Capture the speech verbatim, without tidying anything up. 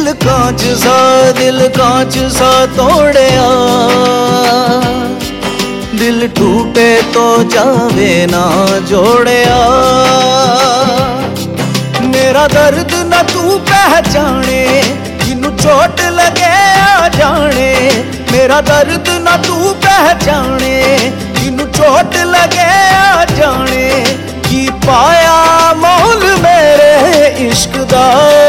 दिल कांच सा दिल कांच सा तोड़या, दिल टूटे तो जावे ना जोड़या। मेरा दर्द न तू पहचाने, जिन्नू चोट लगे आ जाने। मेरा दर्द न तू पहचाने, जिन्नू चोट लगे आ जाने। की पाया मोल मेरे इश्क दा।